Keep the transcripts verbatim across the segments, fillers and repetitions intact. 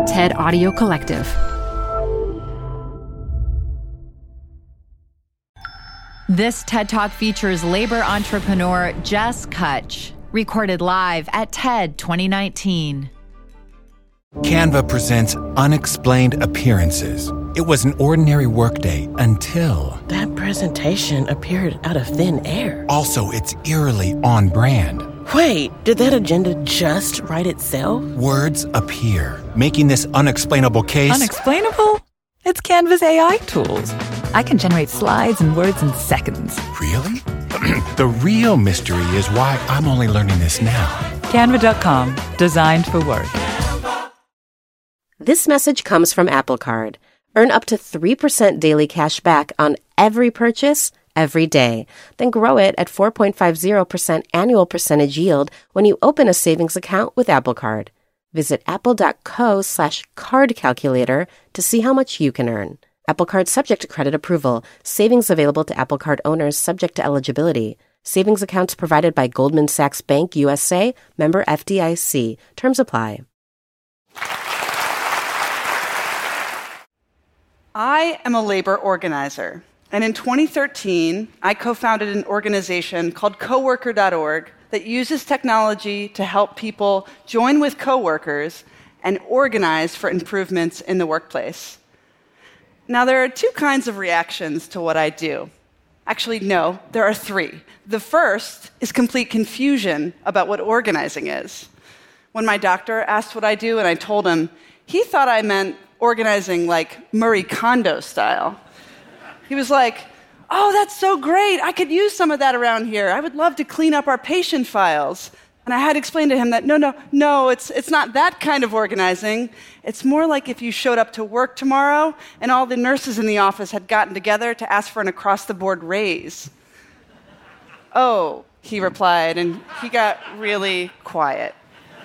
TED Audio Collective. This TED Talk features labor entrepreneur Jess Kutch, recorded live at TED twenty nineteen. Canva presents Unexplained Appearances. It was an ordinary workday until... That presentation appeared out of thin air. Also, it's eerily on brand. Wait, did that agenda just write itself? Words appear, making this unexplainable case... Unexplainable? It's Canva's A I tools. I can generate slides and words in seconds. Really? The real mystery is why I'm only learning this now. Canva dot com, designed for work. This message comes from Apple Card. Earn up to three percent daily cash back on every purchase, every day. Then grow it at four point five zero percent annual percentage yield when you open a savings account with Apple Card. Visit apple.co slash card calculator to see how much you can earn. Apple Card subject to credit approval. Savings available to Apple Card owners subject to eligibility. Savings accounts provided by Goldman Sachs Bank U S A, member F D I C. Terms apply. I am a labor organizer, and in twenty thirteen, I co-founded an organization called coworker dot org that uses technology to help people join with coworkers and organize for improvements in the workplace. Now, there are two kinds of reactions to what I do. Actually, no, there are three. The first is complete confusion about what organizing is. When my doctor asked what I do and I told him, he thought I meant organizing like Marie Kondo style. He was like, oh, that's so great. I could use some of that around here. I would love to clean up our patient files. And I had to explain to him that, no, no, no, it's, it's not that kind of organizing. It's more like if you showed up to work tomorrow and all the nurses in the office had gotten together to ask for an across-the-board raise. Oh, he replied, and he got really quiet.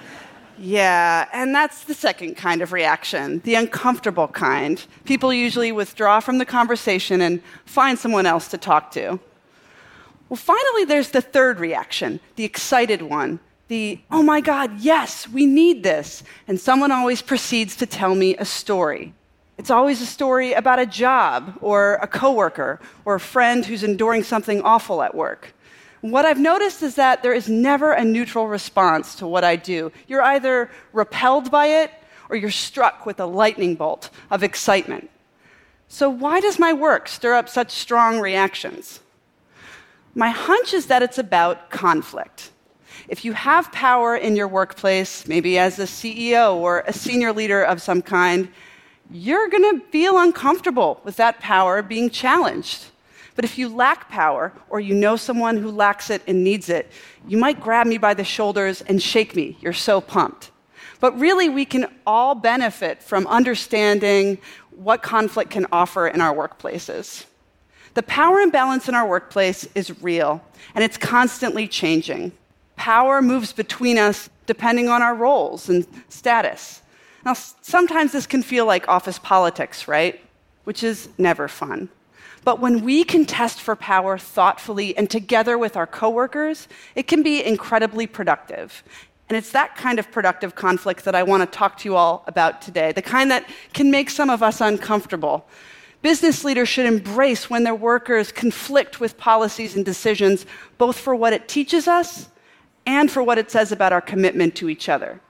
Yeah, and that's the second kind of reaction, the uncomfortable kind. People usually withdraw from the conversation and find someone else to talk to. Well, finally, there's the third reaction, the excited one, the, oh my God, yes, we need this. And someone always proceeds to tell me a story. It's always a story about a job or a coworker or a friend who's enduring something awful at work. What I've noticed is that there is never a neutral response to what I do. You're either repelled by it or you're struck with a lightning bolt of excitement. So why does my work stir up such strong reactions? My hunch is that it's about conflict. If you have power in your workplace, maybe as a C E O or a senior leader of some kind, you're going to feel uncomfortable with that power being challenged. But if you lack power, or you know someone who lacks it and needs it, you might grab me by the shoulders and shake me. You're so pumped. But really, we can all benefit from understanding what conflict can offer in our workplaces. The power imbalance in our workplace is real, and it's constantly changing. Power moves between us depending on our roles and status. Now, sometimes this can feel like office politics, right? Which is never fun. But when we contest for power thoughtfully and together with our coworkers, it can be incredibly productive. And it's that kind of productive conflict that I want to talk to you all about today, the kind that can make some of us uncomfortable. Business leaders should embrace when their workers conflict with policies and decisions, both for what it teaches us and for what it says about our commitment to each other.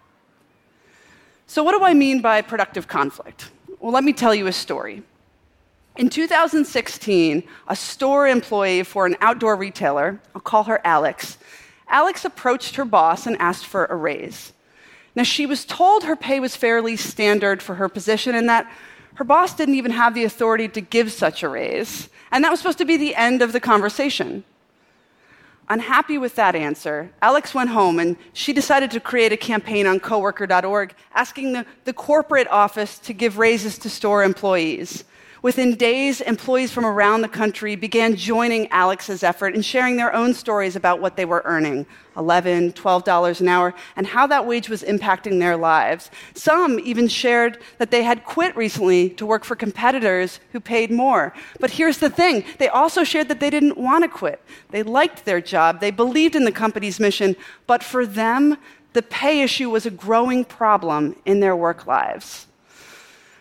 So what do I mean by productive conflict? Well, let me tell you a story. In two thousand sixteen, a store employee for an outdoor retailer, I'll call her Alex, Alex approached her boss and asked for a raise. Now, she was told her pay was fairly standard for her position and that her boss didn't even have the authority to give such a raise, and that was supposed to be the end of the conversation. Unhappy with that answer, Alex went home and she decided to create a campaign on coworker dot org asking the, the corporate office to give raises to store employees. Within days, employees from around the country began joining Alex's effort and sharing their own stories about what they were earning, eleven dollars, twelve dollars an hour, and how that wage was impacting their lives. Some even shared that they had quit recently to work for competitors who paid more. But here's the thing, they also shared that they didn't want to quit. They liked their job, they believed in the company's mission, but for them, the pay issue was a growing problem in their work lives.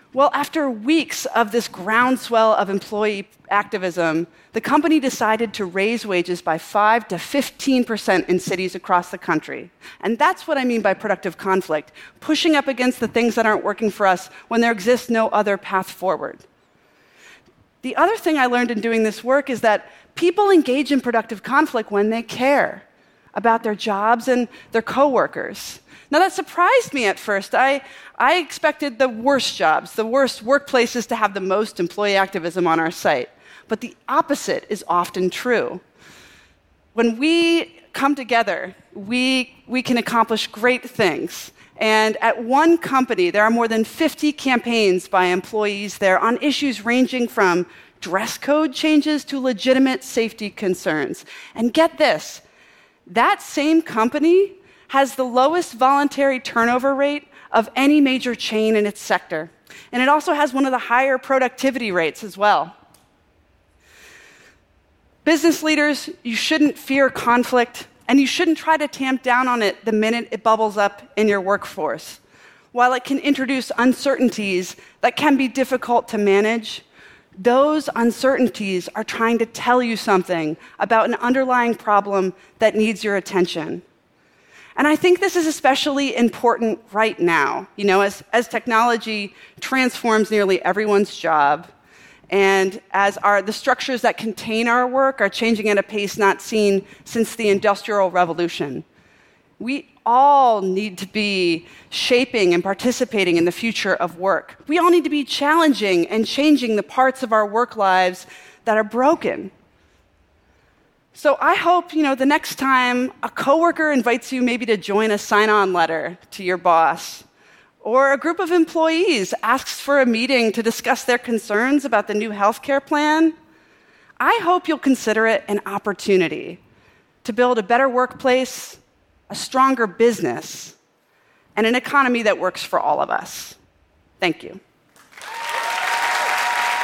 Well, after weeks of this groundswell of employee activism, the company decided to raise wages by five to fifteen percent in cities across the country. And that's what I mean by productive conflict, pushing up against the things that aren't working for us when there exists no other path forward. The other thing I learned in doing this work is that people engage in productive conflict when they care about their jobs and their coworkers. Now, that surprised me at first. I, I expected the worst jobs, the worst workplaces to have the most employee activism on our site. But the opposite is often true. When we come together, we, we can accomplish great things. And at one company, there are more than fifty campaigns by employees there on issues ranging from dress code changes to legitimate safety concerns. And get this, that same company has the lowest voluntary turnover rate of any major chain in its sector. And it also has one of the higher productivity rates as well. Business leaders, you shouldn't fear conflict, and you shouldn't try to tamp down on it the minute it bubbles up in your workforce. While it can introduce uncertainties that can be difficult to manage, those uncertainties are trying to tell you something about an underlying problem that needs your attention. And I think this is especially important right now, you know, as, as technology transforms nearly everyone's job, and as our, the structures that contain our work are changing at a pace not seen since the Industrial Revolution. We all need to be shaping and participating in the future of work. We all need to be challenging and changing the parts of our work lives that are broken. So I hope, you know, the next time a coworker invites you maybe to join a sign-on letter to your boss, or a group of employees asks for a meeting to discuss their concerns about the new healthcare plan, I hope you'll consider it an opportunity to build a better workplace, a stronger business, and an economy that works for all of us. Thank you.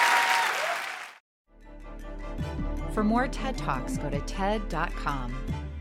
For more TED Talks, go to T E D dot com.